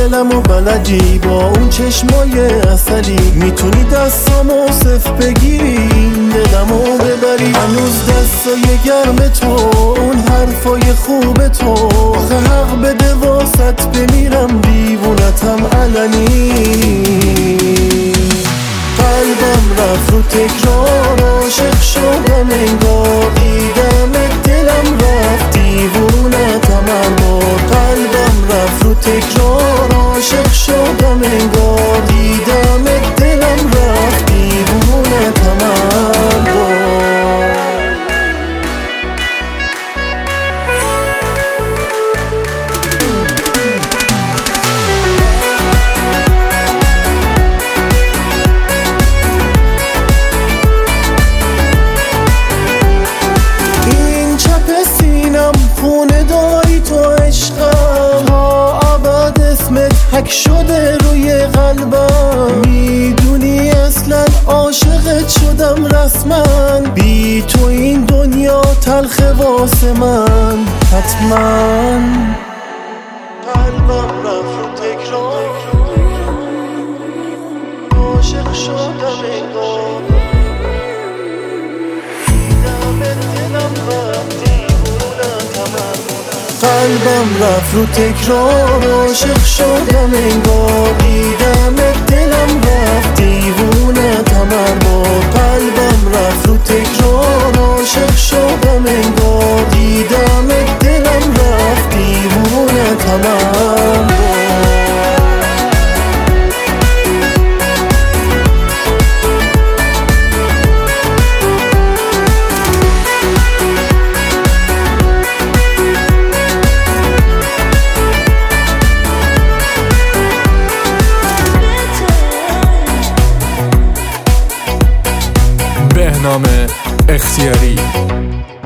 دلمو بلدی با اون چشمای اصلی، میتونی دستامو صف بگیری دلمو ببری. هنوز دستای گرم تو، اون حرفای خوب تو، آخه حق بده واسط بمیرم دیوونتم علنی. قلبم رفت رو تکرار، عاشق شدم انگار، دیدم دلم رفت دیوونتم هر بار. قلبم رفت رو تکرار، عاشق شدم انگار، دیدم دلم رفت دیوونتم هر بار. خونه داری تو عشقم، تا ابد اسمت حک شده روی قلبم. میدونی اصلا عاشقت شدم رسما، بی تو این دنیا تلخه واسه من حتما. قلبم رفت رو تکرار، عاشق شدم انگار، دیدم دلم رفت. قلبم رفت رو تکرار، عاشق شدم انگار، دیدم دلم رفت دیوونتم هر بار. قلبم رفت رو تکرار، عاشق شدم انگار، دیدم دلم رفت دیوونتم هر بار. بهنام اختیاری.